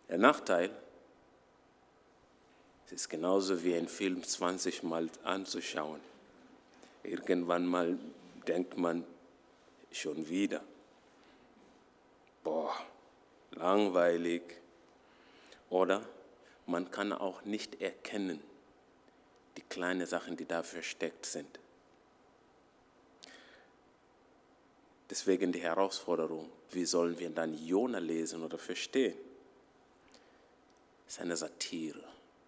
Der Nachteil, es ist genauso wie ein Film 20 Mal anzuschauen. Irgendwann mal denkt man, schon wieder. Boah, langweilig. Oder man kann auch nicht erkennen, die kleinen Sachen, die da versteckt sind. Deswegen die Herausforderung, wie sollen wir dann Jona lesen oder verstehen? Es ist eine Satire.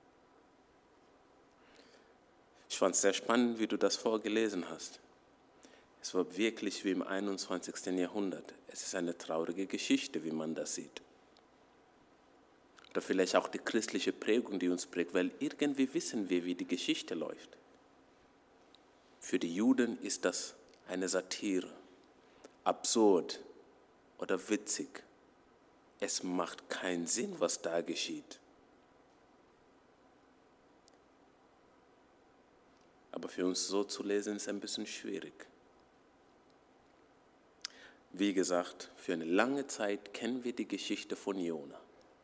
Ich fand es sehr spannend, wie du das vorgelesen hast. Es war wirklich wie im 21. Jahrhundert. Es ist eine traurige Geschichte, wie man das sieht. Oder vielleicht auch die christliche Prägung, die uns prägt, weil irgendwie wissen wir, wie die Geschichte läuft. Für die Juden ist das eine Satire, absurd oder witzig. Es macht keinen Sinn, was da geschieht. Aber für uns so zu lesen, ist ein bisschen schwierig. Wie gesagt, für eine lange Zeit kennen wir die Geschichte von Jona.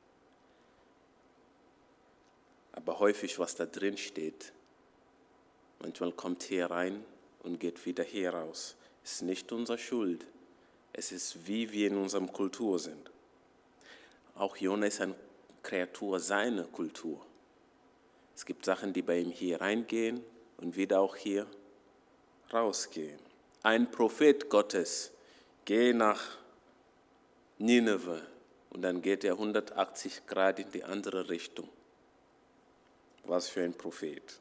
Aber häufig, was da drin steht, manchmal kommt hier rein und geht wieder hier raus. Es ist nicht unsere Schuld. Es ist, wie wir in unserer Kultur sind. Auch Jona ist eine Kreatur seiner Kultur. Es gibt Sachen, die bei ihm hier reingehen und wieder auch hier rausgehen. Ein Prophet Gottes geht nach Nineveh und dann geht er 180 Grad in die andere Richtung. Was für ein Prophet.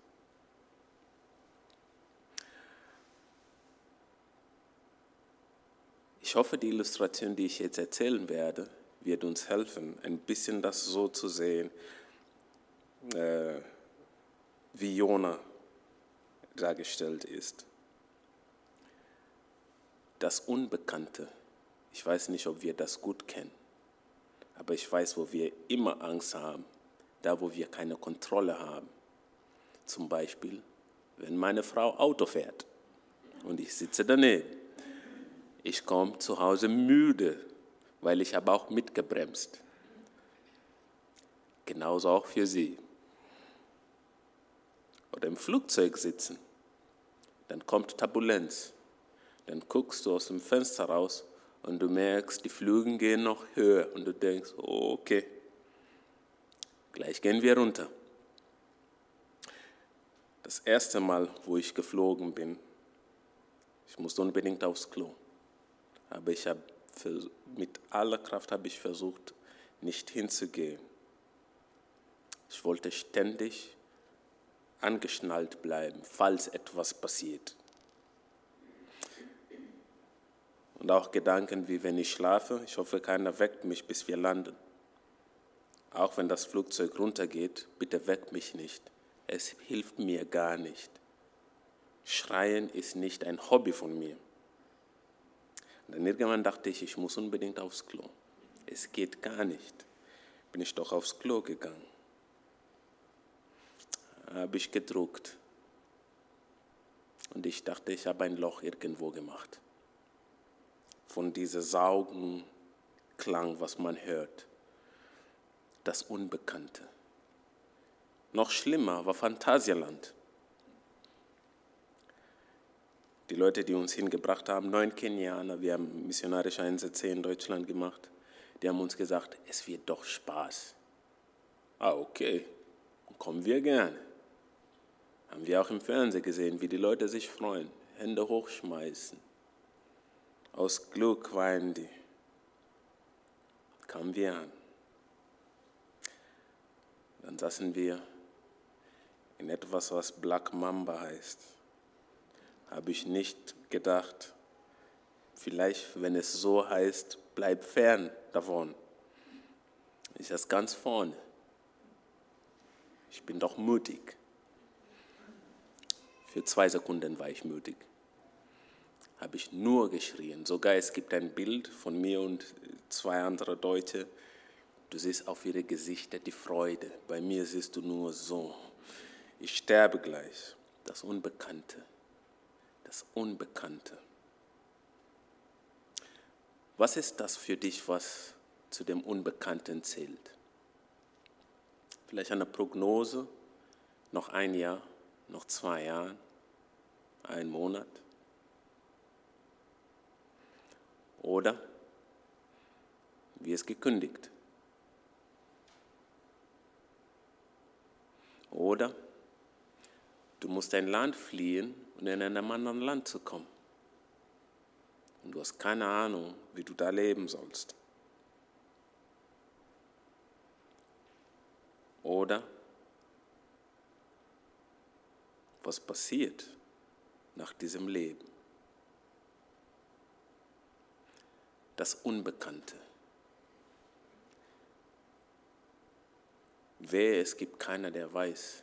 Ich hoffe, die Illustration, die ich jetzt erzählen werde, wird uns helfen, ein bisschen das so zu sehen, wie Jona dargestellt ist. Das Unbekannte, ich weiß nicht, ob wir das gut kennen, aber ich weiß, wo wir immer Angst haben, da wo wir keine Kontrolle haben. Zum Beispiel, wenn meine Frau Auto fährt und ich sitze daneben. Ich komme zu Hause müde, weil ich habe auch mitgebremst. Genauso auch für sie. Oder im Flugzeug sitzen, dann kommt Turbulenz. Dann guckst du aus dem Fenster raus und du merkst, die Flüge gehen noch höher und du denkst, oh, okay, gleich gehen wir runter. Das erste Mal, wo ich geflogen bin, ich musste unbedingt aufs Klo. Aber mit aller Kraft habe ich versucht, nicht hinzugehen. Ich wollte ständig angeschnallt bleiben, falls etwas passiert. Und auch Gedanken wie, wenn ich schlafe, ich hoffe, keiner weckt mich, bis wir landen. Auch wenn das Flugzeug runtergeht, bitte weckt mich nicht. Es hilft mir gar nicht. Schreien ist nicht ein Hobby von mir. Und dann irgendwann dachte ich, ich muss unbedingt aufs Klo. Es geht gar nicht. Bin ich doch aufs Klo gegangen. Habe ich gedruckt. Und ich dachte, ich habe ein Loch irgendwo gemacht. Von diesem Saugenklang, was man hört. Das Unbekannte. Noch schlimmer war Phantasialand. Die Leute, die uns hingebracht haben, 9 Kenianer, wir haben missionarische Einsätze in Deutschland gemacht, die haben uns gesagt, es wird doch Spaß. Okay, kommen wir gerne. Haben wir auch im Fernsehen gesehen, wie die Leute sich freuen, Hände hochschmeißen. Aus Glück weinen die. Kamen wir an. Dann saßen wir in etwas, was Black Mamba heißt. Habe ich nicht gedacht, vielleicht, wenn es so heißt, bleib fern davon. Ich saß ganz vorne. Ich bin doch mutig. Für 2 Sekunden war ich mutig. Habe ich nur geschrien. Sogar es gibt ein Bild von mir und 2 andere Deutsche. Du siehst auf ihre Gesichter die Freude. Bei mir siehst du nur so. Ich sterbe gleich. Das Unbekannte. Das Unbekannte. Was ist das für dich, was zu dem Unbekannten zählt? vielleicht eine Prognose, noch ein Jahr, noch 2 Jahre, 1 Monat. Oder wie es gekündigt. Oder du musst ein Land fliehen und in einem anderen Land zu kommen. Und du hast keine Ahnung, wie du da leben sollst. Oder was passiert nach diesem Leben? Das Unbekannte. Es gibt keiner, der weiß,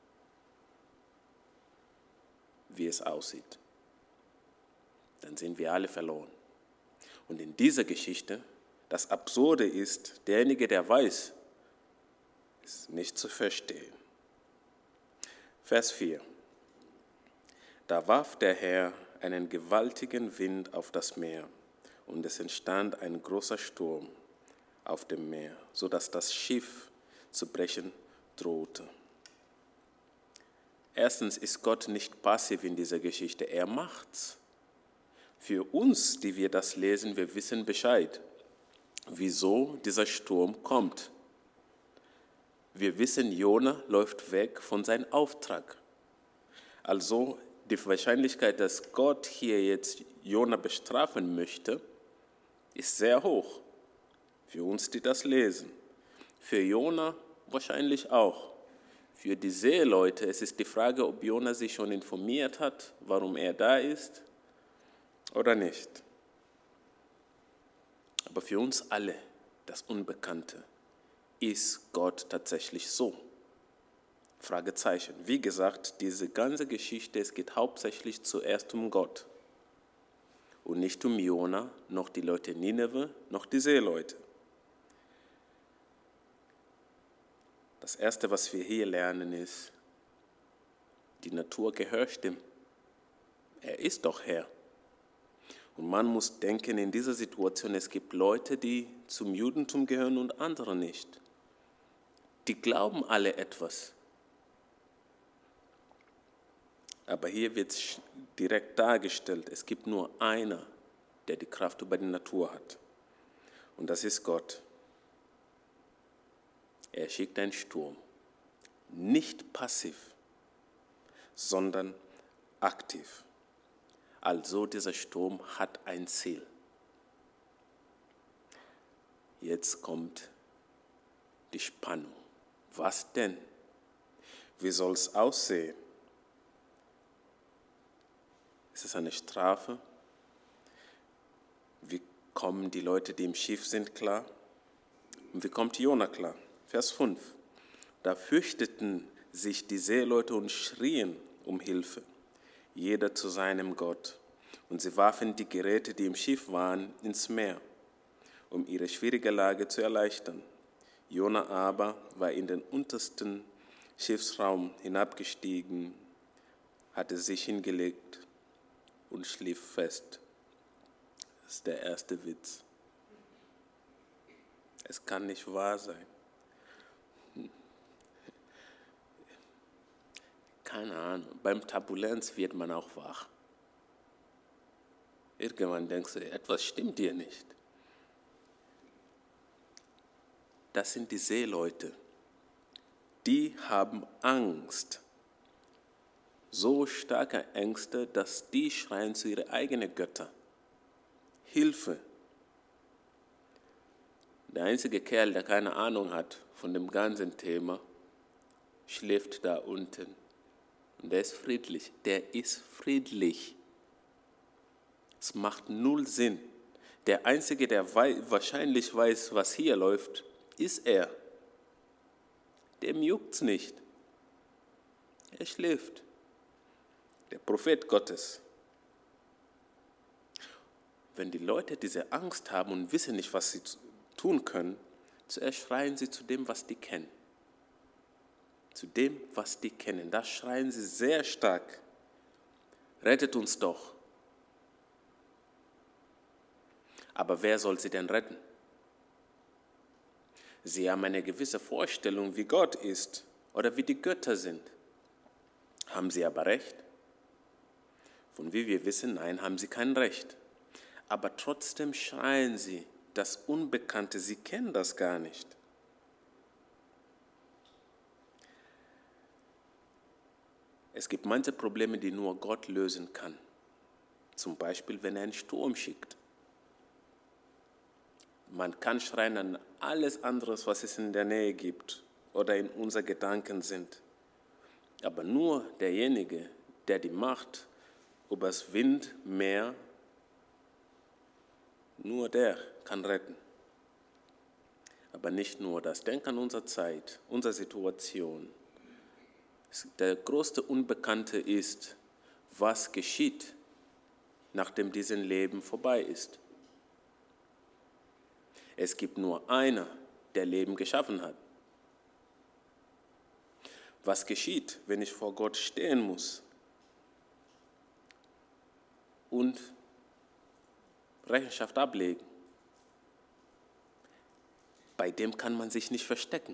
wie es aussieht. Dann sind wir alle verloren. Und in dieser Geschichte, das Absurde ist, derjenige, der weiß, ist nicht zu verstehen. Vers 4. Da warf der Herr einen gewaltigen Wind auf das Meer, und es entstand ein großer Sturm auf dem Meer, sodass das Schiff zu brechen drohte. Erstens ist Gott nicht passiv in dieser Geschichte, er macht's. Für uns, die wir das lesen, wir wissen Bescheid, wieso dieser Sturm kommt. Wir wissen, Jona läuft weg von seinem Auftrag. Also die Wahrscheinlichkeit, dass Gott hier jetzt Jona bestrafen möchte, ist sehr hoch. Für uns, die das lesen. Für Jona wahrscheinlich auch. Für die Seeleute, es ist die Frage, ob Jona sich schon informiert hat, warum er da ist oder nicht. Aber für uns alle, das Unbekannte, ist Gott tatsächlich so? Fragezeichen. Wie gesagt, diese ganze Geschichte, es geht hauptsächlich zuerst um Gott. Und nicht um Jona, noch die Leute Nineve, noch die Seeleute. Das Erste, was wir hier lernen, ist, die Natur gehorcht ihm. Er ist doch Herr. Und man muss denken, in dieser Situation, es gibt Leute, die zum Judentum gehören und andere nicht. Die glauben alle etwas. Aber hier wird direkt dargestellt, es gibt nur einer, der die Kraft über die Natur hat. Und das ist Gott. Er schickt einen Sturm. Nicht passiv, sondern aktiv. Also dieser Sturm hat ein Ziel. Jetzt kommt die Spannung. Was denn? Wie soll es aussehen? Ist es eine Strafe? Wie kommen die Leute, die im Schiff sind, klar? Und wie kommt Jona klar? Vers 5. Da fürchteten sich die Seeleute und schrien um Hilfe, jeder zu seinem Gott. Und sie warfen die Geräte, die im Schiff waren, ins Meer, um ihre schwierige Lage zu erleichtern. Jona aber war in den untersten Schiffsraum hinabgestiegen, hatte sich hingelegt und schlief fest. Das ist der erste Witz. Es kann nicht wahr sein. Keine Ahnung, beim Turbulenz wird man auch wach. Irgendwann denkst du, etwas stimmt hier nicht. Das sind die Seeleute. Die haben Angst. So starke Ängste, dass die schreien zu ihren eigenen Göttern. Hilfe. Der einzige Kerl, der keine Ahnung hat von dem ganzen Thema, schläft da unten. Und der ist friedlich. Der ist friedlich. Es macht null Sinn. Der Einzige, der wahrscheinlich weiß, was hier läuft, ist er. Dem juckt's nicht. Er schläft. Der Prophet Gottes. Wenn die Leute diese Angst haben und wissen nicht, was sie tun können, zuerst schreien sie zu dem, was die kennen. Zu dem, was die kennen. Da schreien sie sehr stark. Rettet uns doch. Aber wer soll sie denn retten? Sie haben eine gewisse Vorstellung, wie Gott ist oder wie die Götter sind. Haben sie aber recht? Von wie wir wissen, nein, haben sie kein Recht. Aber trotzdem schreien sie, das Unbekannte, sie kennen das gar nicht. Es gibt manche Probleme, die nur Gott lösen kann. Zum Beispiel, wenn er einen Sturm schickt. Man kann schreien an alles andere, was es in der Nähe gibt oder in unseren Gedanken sind. Aber nur derjenige, der die Macht über das Wind, Meer, nur der kann retten. Aber nicht nur das. Denk an unsere Zeit, unsere Situation. Der größte Unbekannte ist, was geschieht, nachdem dieses Leben vorbei ist. Es gibt nur einen, der Leben geschaffen hat. Was geschieht, wenn ich vor Gott stehen muss und Rechenschaft ablegen? Bei dem kann man sich nicht verstecken.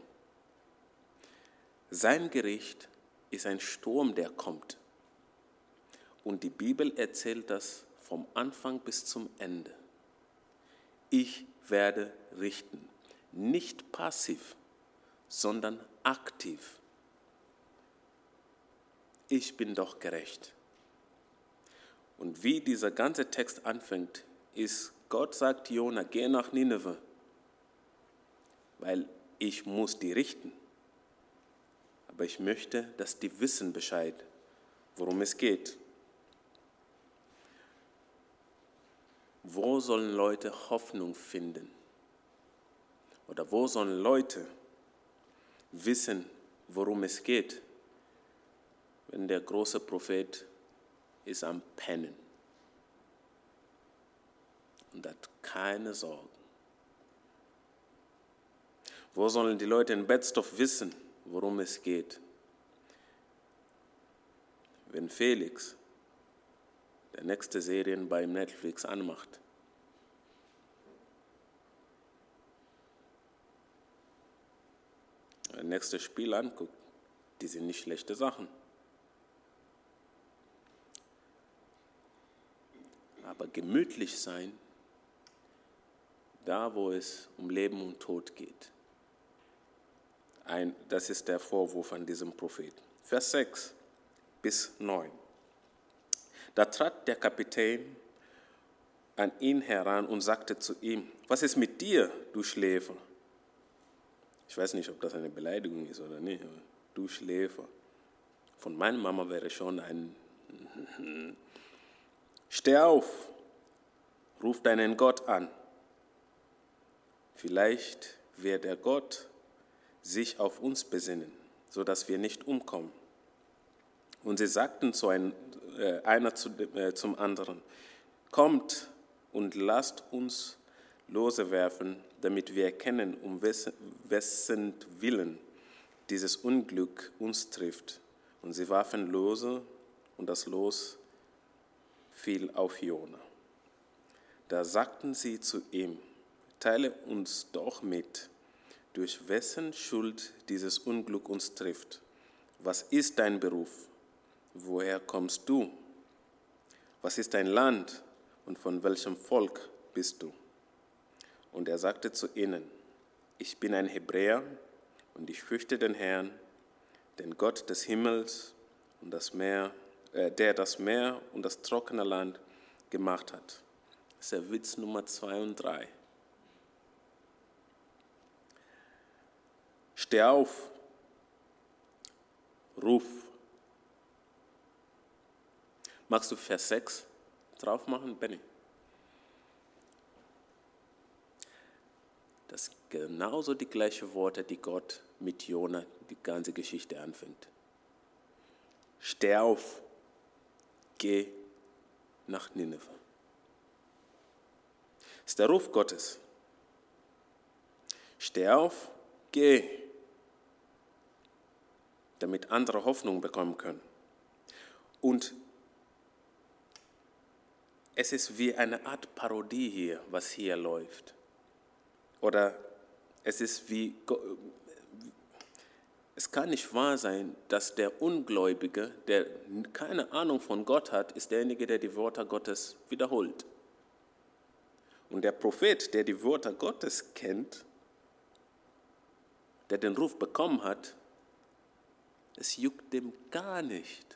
Sein Gericht ist ein Sturm, der kommt. Und die Bibel erzählt das vom Anfang bis zum Ende. Ich werde richten. Nicht passiv, sondern aktiv. Ich bin doch gerecht. Und wie dieser ganze Text anfängt, ist, Gott sagt Jona, geh nach Nineveh, weil ich muss die richten. Aber ich möchte, dass die wissen Bescheid, worum es geht. Wo sollen Leute Hoffnung finden? Oder wo sollen Leute wissen, worum es geht, wenn der große Prophet ist am Pennen und hat keine Sorgen? Wo sollen die Leute in Betzdorf wissen, worum es geht, wenn Felix der nächste Serien bei Netflix anmacht? Das nächste Spiel anguckt, die sind nicht schlechte Sachen. Aber gemütlich sein, da wo es um Leben und Tod geht. Das ist der Vorwurf an diesem Propheten. Vers 6 bis 9. Da trat der Kapitän an ihn heran und sagte zu ihm, was ist mit dir, du Schläfer? Ich weiß nicht, ob das eine Beleidigung ist oder nicht, aber du Schläfer. Von meiner Mama wäre schon ein Steh auf, ruf deinen Gott an. Vielleicht wird der Gott sich auf uns besinnen, sodass wir nicht umkommen. Und sie sagten einer zum anderen, kommt und lasst uns Lose werfen, damit wir erkennen, um wessen Willen dieses Unglück uns trifft. Und sie warfen Lose und das Los fiel auf Jona. Da sagten sie zu ihm, teile uns doch mit, durch wessen Schuld dieses Unglück uns trifft. Was ist dein Beruf? Woher kommst du? Was ist dein Land und von welchem Volk bist du? Und er sagte zu ihnen, ich bin ein Hebräer und ich fürchte den Herrn, den Gott des Himmels und das Meer, der das Meer und das trockene Land gemacht hat. Das ist der Witz Nummer 2 und 3. Steh auf, ruf. Magst du Vers 6 drauf machen, Benny? Das sind genauso die gleichen Worte, die Gott mit Jona die ganze Geschichte anfängt. Steh auf, geh nach Nineveh. Das ist der Ruf Gottes. Steh auf, geh, damit andere Hoffnung bekommen können. Und es ist wie eine Art Parodie hier, was hier läuft. Oder Es kann nicht wahr sein, dass der Ungläubige, der keine Ahnung von Gott hat, ist derjenige, der die Wörter Gottes wiederholt. Und der Prophet, der die Wörter Gottes kennt, der den Ruf bekommen hat, es juckt dem gar nicht.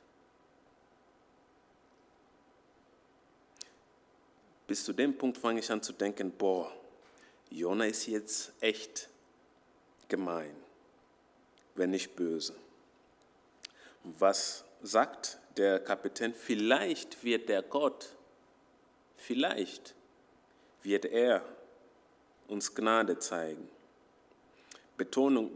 Bis zu dem Punkt fange ich an zu denken, Jona ist jetzt echt gemein, wenn nicht böse. Was sagt der Kapitän? Vielleicht wird der Gott, vielleicht wird er uns Gnade zeigen. Betonung,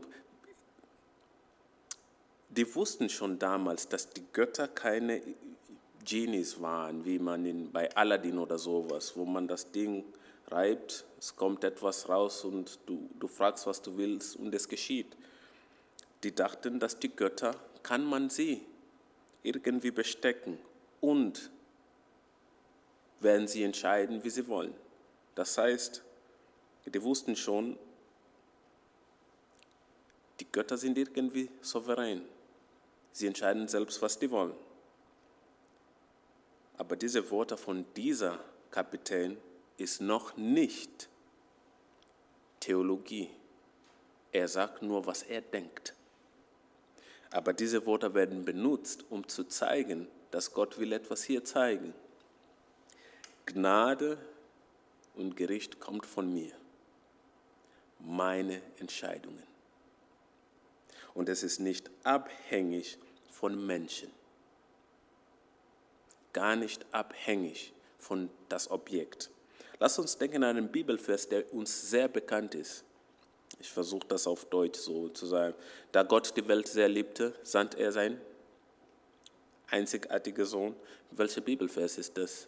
die wussten schon damals, dass die Götter keine Genies waren, wie man bei Aladdin oder sowas, wo man das Ding reibt, es kommt etwas raus und du fragst, was du willst und es geschieht. Die dachten, dass die Götter, kann man sie irgendwie bestecken und werden sie entscheiden, wie sie wollen. Das heißt, die wussten schon, die Götter sind irgendwie souverän. Sie entscheiden selbst, was die wollen. Aber diese Worte von dieser Kapitän ist noch nicht Theologie. Er sagt nur, was er denkt. Aber diese Worte werden benutzt, um zu zeigen, dass Gott will etwas hier zeigen. Gnade und Gericht kommt von mir. Meine Entscheidungen. Und es ist nicht abhängig von Menschen. Gar nicht abhängig von das Objekt. Lass uns denken an einen Bibelvers, der uns sehr bekannt ist. Ich versuche das auf Deutsch so zu sagen. Da Gott die Welt sehr liebte, sandte er seinen einzigartigen Sohn. Welcher Bibelvers ist das?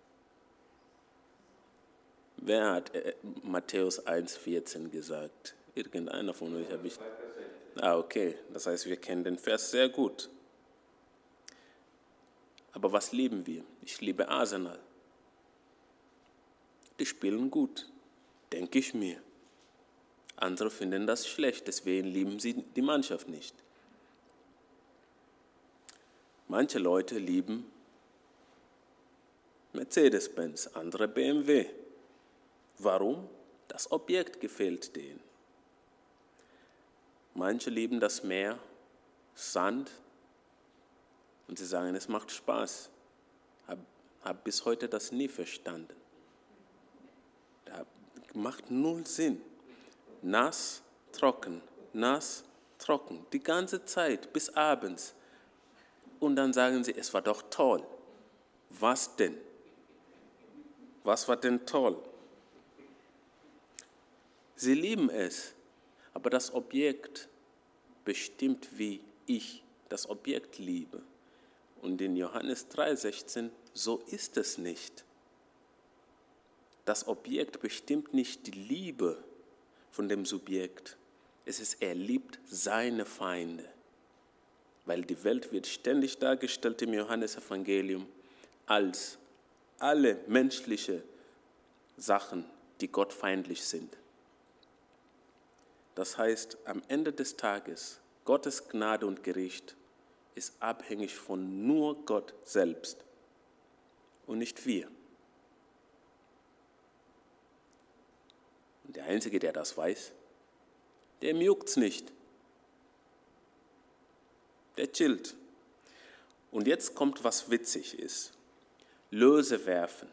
Wer hat Matthäus 1,14 gesagt? Irgendeiner von euch habe ich. Okay. Das heißt, wir kennen den Vers sehr gut. Aber was lieben wir? Ich liebe Arsenal. Die spielen gut, denke ich mir. Andere finden das schlecht, deswegen lieben sie die Mannschaft nicht. Manche Leute lieben Mercedes-Benz, andere BMW. Warum? Das Objekt gefällt denen. Manche lieben das Meer, Sand, und sie sagen, es macht Spaß. Hab bis heute das nie verstanden. Das macht null Sinn. Nass, trocken, die ganze Zeit bis abends. Und dann sagen sie, es war doch toll. Was denn? Was war denn toll? Sie lieben es, aber das Objekt bestimmt, wie ich das Objekt liebe. Und in Johannes 3,16, so ist es nicht. Das Objekt bestimmt nicht die Liebe von dem Subjekt. Es ist, er liebt seine Feinde. Weil die Welt wird ständig dargestellt im Johannesevangelium als alle menschliche Sachen, die Gott feindlich sind. Das heißt, am Ende des Tages, Gottes Gnade und Gericht ist abhängig von nur Gott selbst und nicht wir. Und der Einzige, der das weiß, dem juckt's nicht. Der chillt. Und jetzt kommt, was witzig ist. Löse werfen.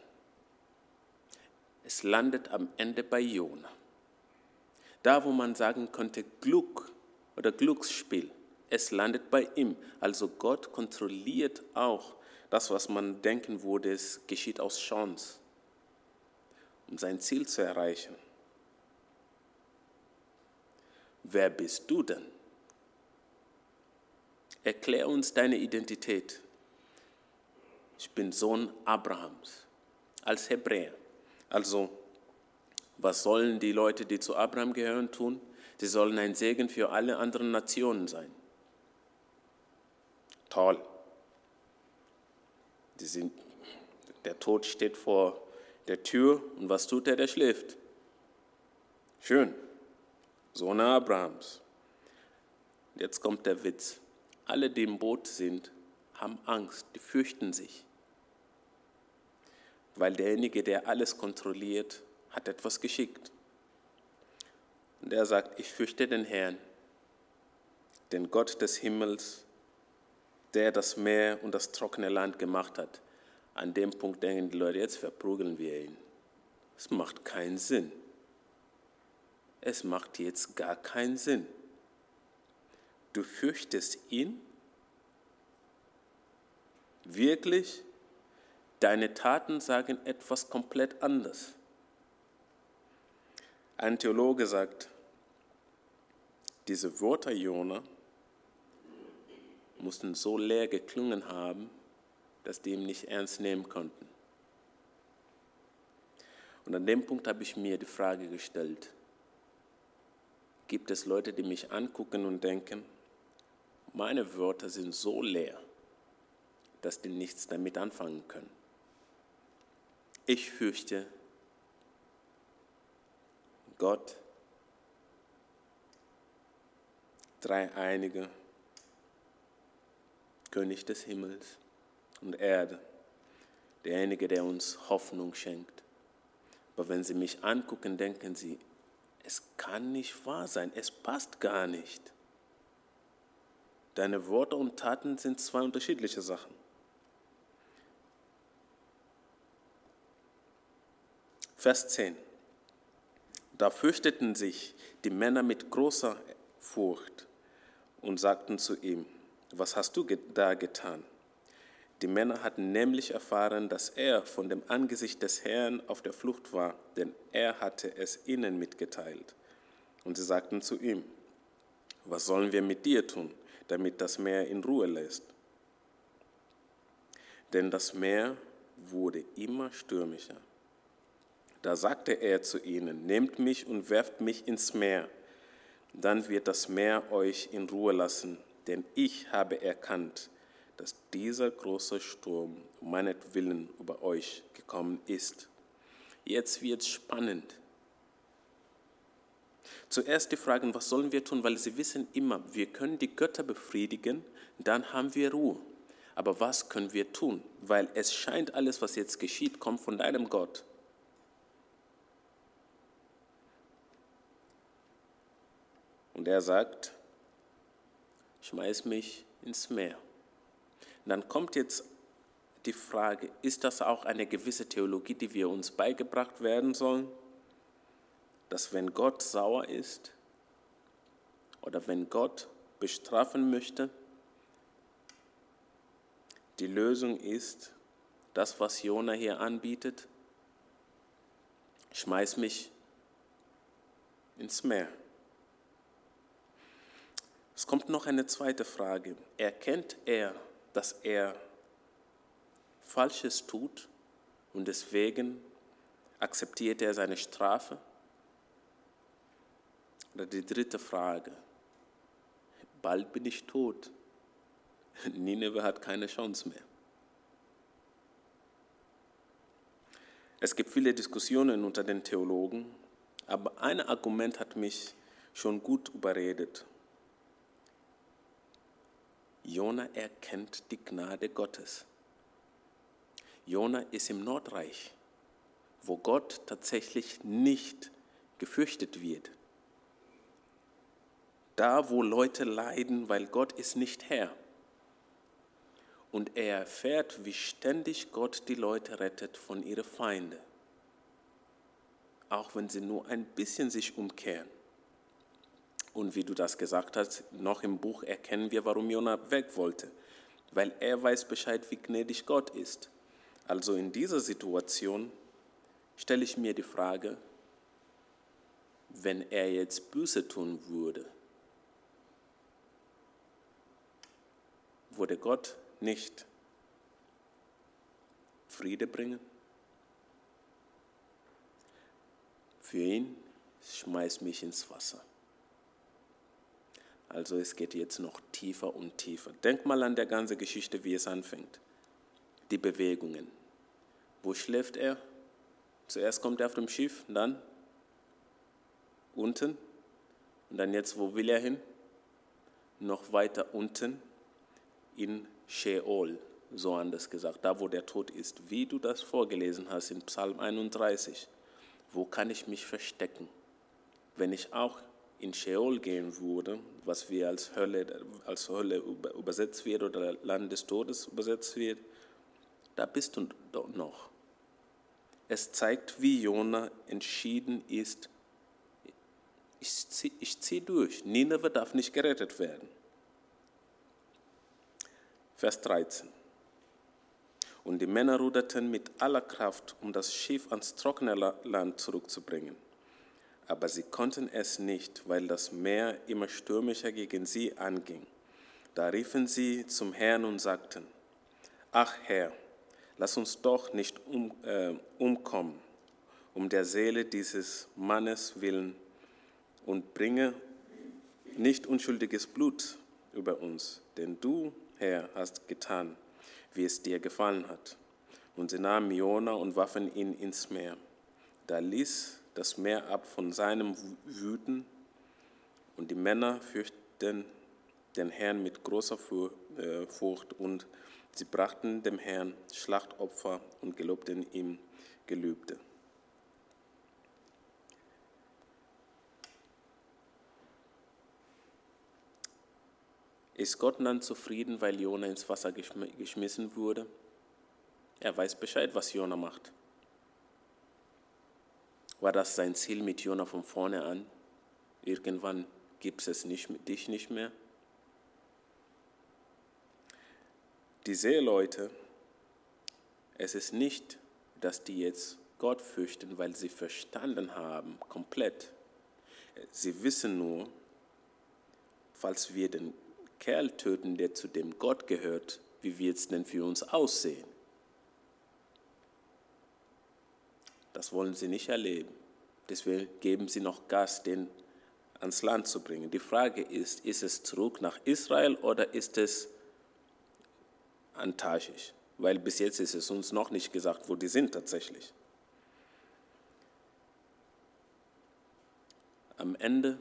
Es landet am Ende bei Jona. Da, wo man sagen könnte, Glück oder Glücksspiel, es landet bei ihm. Also Gott kontrolliert auch das, was man denken würde, es geschieht aus Chance, um sein Ziel zu erreichen. Wer bist du denn? Erklär uns deine Identität. Ich bin Sohn Abrahams, als Hebräer. Also, was sollen die Leute, die zu Abraham gehören, tun? Sie sollen ein Segen für alle anderen Nationen sein. Toll. Der Tod steht vor der Tür und was tut er? Der schläft. Schön. Sohn Abrahams. Jetzt kommt der Witz. Alle, die im Boot sind, haben Angst, die fürchten sich. Weil derjenige, der alles kontrolliert, hat etwas geschickt. Und er sagt, ich fürchte den Herrn, den Gott des Himmels, der das Meer und das trockene Land gemacht hat. An dem Punkt denken die Leute, jetzt verprügeln wir ihn. Es macht keinen Sinn. Es macht jetzt gar keinen Sinn. Du fürchtest ihn? Wirklich? Deine Taten sagen etwas komplett anderes. Ein Theologe sagt, diese Wörter Jona mussten so leer geklungen haben, dass die ihn nicht ernst nehmen konnten. Und an dem Punkt habe ich mir die Frage gestellt, gibt es Leute, die mich angucken und denken, meine Wörter sind so leer, dass die nichts damit anfangen können. Ich fürchte Gott, Dreieinige, König des Himmels und Erde, derjenige, der uns Hoffnung schenkt. Aber wenn Sie mich angucken, denken Sie, es kann nicht wahr sein, es passt gar nicht. Deine Worte und Taten sind zwei unterschiedliche Sachen. Vers 10. Da fürchteten sich die Männer mit großer Furcht und sagten zu ihm, was hast du da getan? Die Männer hatten nämlich erfahren, dass er von dem Angesicht des Herrn auf der Flucht war, denn er hatte es ihnen mitgeteilt. Und sie sagten zu ihm, was sollen wir mit dir tun, damit das Meer in Ruhe lässt? Denn das Meer wurde immer stürmischer. Da sagte er zu ihnen, nehmt mich und werft mich ins Meer, dann wird das Meer euch in Ruhe lassen, denn ich habe erkannt, dass dieser große Sturm um meinetwillen über euch gekommen ist. Jetzt wird es spannend. Zuerst die Fragen, was sollen wir tun, weil sie wissen immer, wir können die Götter befriedigen, dann haben wir Ruhe. Aber was können wir tun? Weil es scheint, alles, was jetzt geschieht, kommt von deinem Gott. Und er sagt, schmeiß mich ins Meer. Und dann kommt jetzt die Frage, ist das auch eine gewisse Theologie, die wir uns beigebracht werden sollen? Dass wenn Gott sauer ist oder wenn Gott bestrafen möchte, die Lösung ist das, was Jona hier anbietet, schmeiß mich ins Meer. Es kommt noch eine zweite Frage. Erkennt er, dass er Falsches tut und deswegen akzeptiert er seine Strafe? Oder die dritte Frage. Bald bin ich tot. Nineve hat keine Chance mehr. Es gibt viele Diskussionen unter den Theologen, aber ein Argument hat mich schon gut überredet. Jona erkennt die Gnade Gottes. Jona ist im Nordreich, wo Gott tatsächlich nicht gefürchtet wird. Da, wo Leute leiden, weil Gott ist nicht Herr. Und er erfährt, wie ständig Gott die Leute rettet von ihren Feinden. Auch wenn sie nur ein bisschen sich umkehren. Und wie du das gesagt hast, noch im Buch erkennen wir, warum Jona weg wollte. Weil er weiß Bescheid, wie gnädig Gott ist. Also in dieser Situation stelle ich mir die Frage, wenn er jetzt Buße tun würde, würde Gott nicht Friede bringen? Für ihn, schmeiß mich ins Wasser. Also es geht jetzt noch tiefer und tiefer. Denk mal an der ganze Geschichte, wie es anfängt. Die Bewegungen. Wo schläft er? Zuerst kommt er auf dem Schiff, dann unten Und dann jetzt, wo will er hin? Noch weiter unten in Sheol, so anders gesagt, da wo der Tod ist. Wie du das vorgelesen hast in Psalm 31. Wo kann ich mich verstecken? Wenn ich auch in Sheol gehen würde, was wir als Hölle übersetzt wird oder Land des Todes übersetzt wird, da bist du doch noch. Es zeigt, wie Jona entschieden ist, ich ziehe durch. Nineveh darf nicht gerettet werden. Vers 13. Und die Männer ruderten mit aller Kraft, um das Schiff ans trockene Land zurückzubringen. Aber sie konnten es nicht, weil das Meer immer stürmischer gegen sie anging. Da riefen sie zum Herrn und sagten: Ach Herr, lass uns doch nicht umkommen, um der Seele dieses Mannes willen, und bringe nicht unschuldiges Blut über uns, denn du, Herr, hast getan, wie es dir gefallen hat. Und sie nahmen Jona und warfen ihn ins Meer. Da ließ das Meer ab von seinem Wüten, und die Männer fürchteten den Herrn mit großer Furcht, und sie brachten dem Herrn Schlachtopfer und gelobten ihm Gelübde. Ist Gott dann zufrieden, weil Jona ins Wasser geschmissen wurde? Er weiß Bescheid, was Jona macht. War das sein Ziel mit Jona von vorne an? Irgendwann gibt es dich nicht mehr? Die Seeleute, es ist nicht, dass die jetzt Gott fürchten, weil sie verstanden haben, komplett. Sie wissen nur, falls wir den Kerl töten, der zu dem Gott gehört, wie wird es denn für uns aussehen? Das wollen sie nicht erleben. Deswegen geben sie noch Gas, den ans Land zu bringen. Die Frage ist es zurück nach Israel oder ist es Tarschisch? Weil bis jetzt ist es uns noch nicht gesagt, wo die sind tatsächlich. Am Ende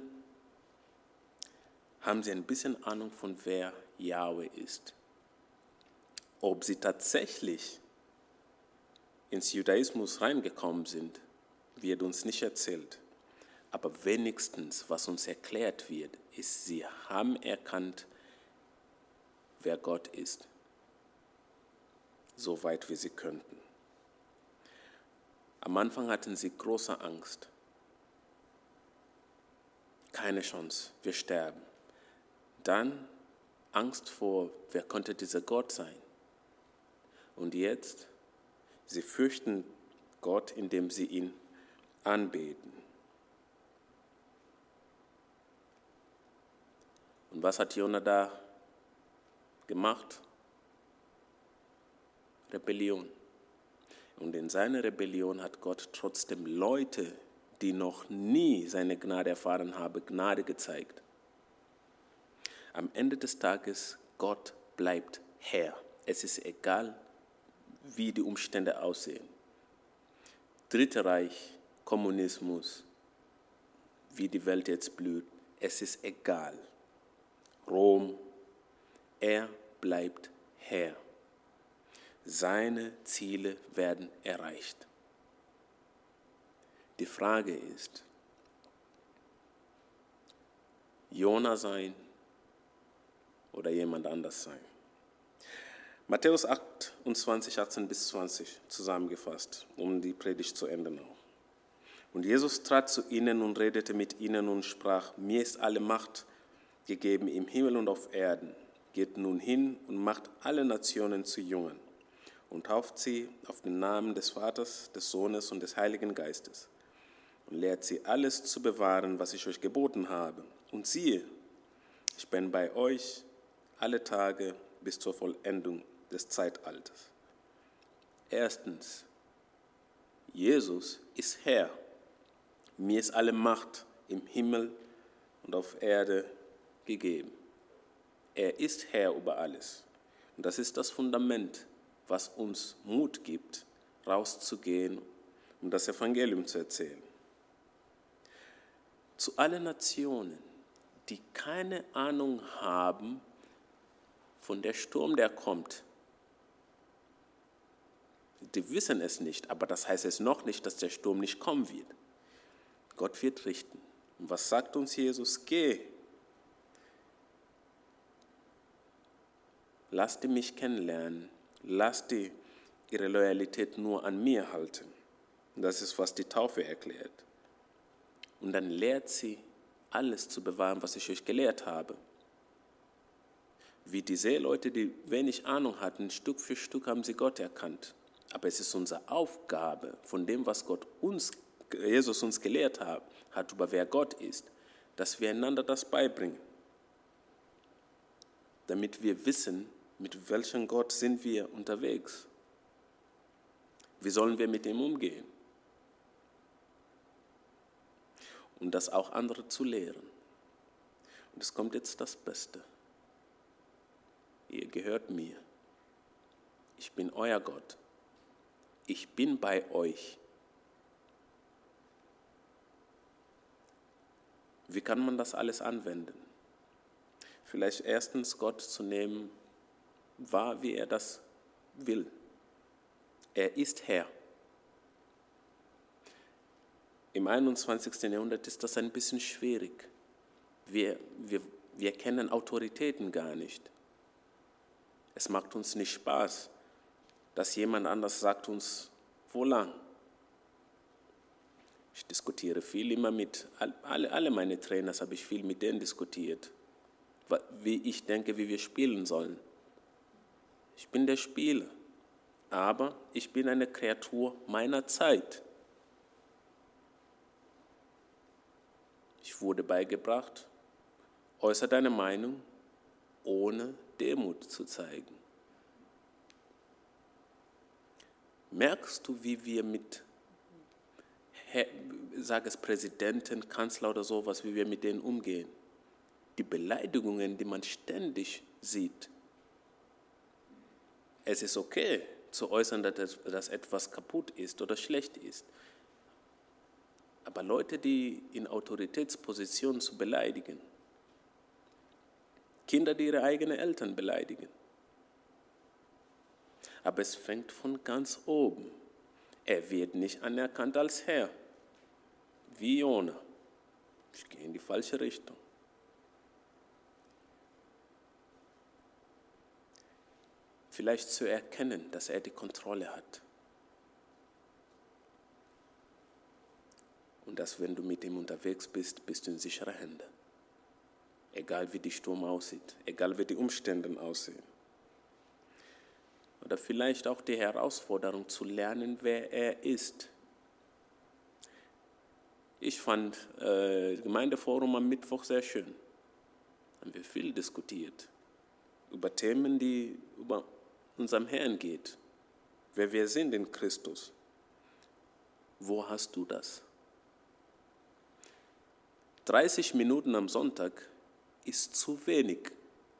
haben sie ein bisschen Ahnung von wer Jahwe ist. Ob sie tatsächlich ins Judaismus reingekommen sind, wird uns nicht erzählt. Aber wenigstens, was uns erklärt wird, ist, sie haben erkannt, wer Gott ist. So weit wie sie könnten. Am Anfang hatten sie große Angst. Keine Chance, wir sterben. Dann Angst vor, wer könnte dieser Gott sein? Und jetzt, sie fürchten Gott, indem sie ihn anbeten. Und was hat Jona da gemacht? Rebellion. Und in seiner Rebellion hat Gott trotzdem Leute, die noch nie seine Gnade erfahren haben, Gnade gezeigt. Am Ende des Tages, Gott bleibt Herr. Es ist egal, wie die Umstände aussehen. Dritte Reich, Kommunismus, wie die Welt jetzt blüht, es ist egal. Rom, er bleibt Herr. Seine Ziele werden erreicht. Die Frage ist, Jona sein oder jemand anders sein? Matthäus 28, 18 bis 20 zusammengefasst, um die Predigt zu enden auch. Und Jesus trat zu ihnen und redete mit ihnen und sprach: Mir ist alle Macht gegeben im Himmel und auf Erden. Geht nun hin und macht alle Nationen zu Jüngern und tauft sie auf den Namen des Vaters, des Sohnes und des Heiligen Geistes und lehrt sie alles zu bewahren, was ich euch geboten habe. Und siehe, ich bin bei euch alle Tage bis zur Vollendung des Zeitalters. Erstens, Jesus ist Herr. Mir ist alle Macht im Himmel und auf Erde gegeben. Er ist Herr über alles. Und das ist das Fundament, was uns Mut gibt, rauszugehen, um das Evangelium zu erzählen. Zu allen Nationen, die keine Ahnung haben von der Sturm, der kommt. Die wissen es nicht, aber das heißt es noch nicht, dass der Sturm nicht kommen wird. Gott wird richten. Und was sagt uns Jesus? Geh. Lass die mich kennenlernen. Lass die ihre Loyalität nur an mir halten. Und das ist, was die Taufe erklärt. Und dann lehrt sie, alles zu bewahren, was ich euch gelehrt habe. Wie die Seeleute, die wenig Ahnung hatten, Stück für Stück haben sie Gott erkannt. Aber es ist unsere Aufgabe, von dem, was Jesus uns gelehrt hat, über wer Gott ist, dass wir einander das beibringen. Damit wir wissen, mit welchem Gott sind wir unterwegs. Wie sollen wir mit ihm umgehen? Und das auch andere zu lehren. Und es kommt jetzt das Beste. Ihr gehört mir. Ich bin euer Gott. Ich bin bei euch. Wie kann man das alles anwenden? Vielleicht erstens Gott zu nehmen, wahr, wie er das will. Er ist Herr. Im 21. Jahrhundert ist das ein bisschen schwierig. Wir kennen Autoritäten gar nicht. Es macht uns nicht Spaß, dass jemand anders sagt uns, wo lang. Ich diskutiere viel immer mit, alle meine Trainers habe ich viel mit denen diskutiert, wie ich denke, wie wir spielen sollen. Ich bin der Spieler, aber ich bin eine Kreatur meiner Zeit. Ich wurde beigebracht, äußere deine Meinung, ohne Demut zu zeigen. Merkst du, wie wir mit, sag es Präsidenten, Kanzler oder sowas, wie wir mit denen umgehen? Die Beleidigungen, die man ständig sieht. Es ist okay, zu äußern, dass etwas kaputt ist oder schlecht ist. Aber Leute, die in Autoritätspositionen zu beleidigen, Kinder, die ihre eigenen Eltern beleidigen. Aber es fängt von ganz oben. Er wird nicht anerkannt als Herr, wie Jona. Ich gehe in die falsche Richtung. Vielleicht zu erkennen, dass er die Kontrolle hat. Und dass, wenn du mit ihm unterwegs bist, bist du in sicherer Hände. Egal wie die Sturm aussieht, egal wie die Umstände aussehen. Oder vielleicht auch die Herausforderung zu lernen, wer er ist. Ich fand das Gemeindeforum am Mittwoch sehr schön. Haben wir viel diskutiert über Themen, die über unserem Herrn geht. Wer wir sind in Christus. Wo hast du das? 30 Minuten am Sonntag ist zu wenig.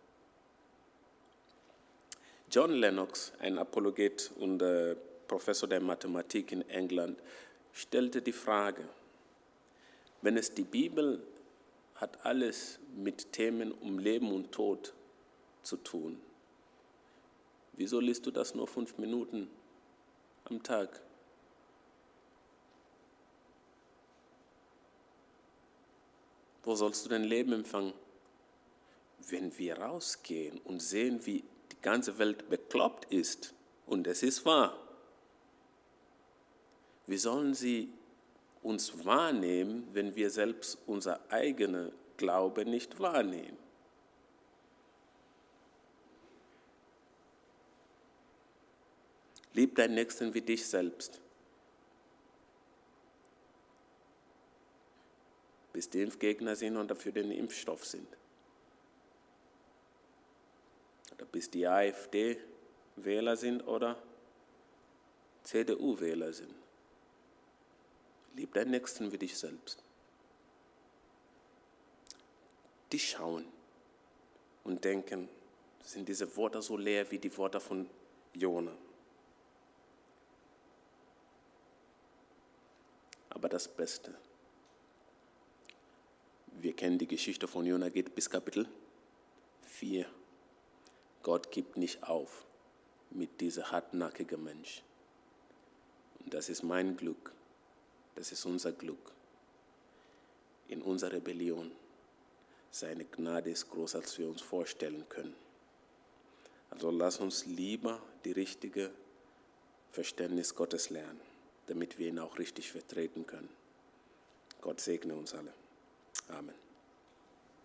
John Lennox, ein Apologet und Professor der Mathematik in England, stellte die Frage, wenn es die Bibel hat alles mit Themen um Leben und Tod zu tun, wieso liest du das nur 5 Minuten am Tag? Wo sollst du dein Leben empfangen? Wenn wir rausgehen und sehen, wie die ganze Welt bekloppt ist, und es ist wahr, wie sollen sie uns wahrnehmen, wenn wir selbst unser eigener Glaube nicht wahrnehmen? Lieb deinen Nächsten wie dich selbst. Bis die Impfgegner sind und dafür den Impfstoff sind. Oder bis die AfD-Wähler sind oder CDU-Wähler sind. Lieb deinen Nächsten wie dich selbst. Die schauen und denken, sind diese Worte so leer wie die Worte von Jona. Aber das Beste, Wir kennen die Geschichte von Jona, geht bis Kapitel 4. Gott gibt nicht auf mit diesem hartnäckigen Mensch. Und das ist mein Glück, das ist unser Glück. In unserer Rebellion, seine Gnade ist größer, als wir uns vorstellen können. Also lass uns lieber die richtige Verständnis Gottes lernen, damit wir ihn auch richtig vertreten können. Gott segne uns alle. Amen.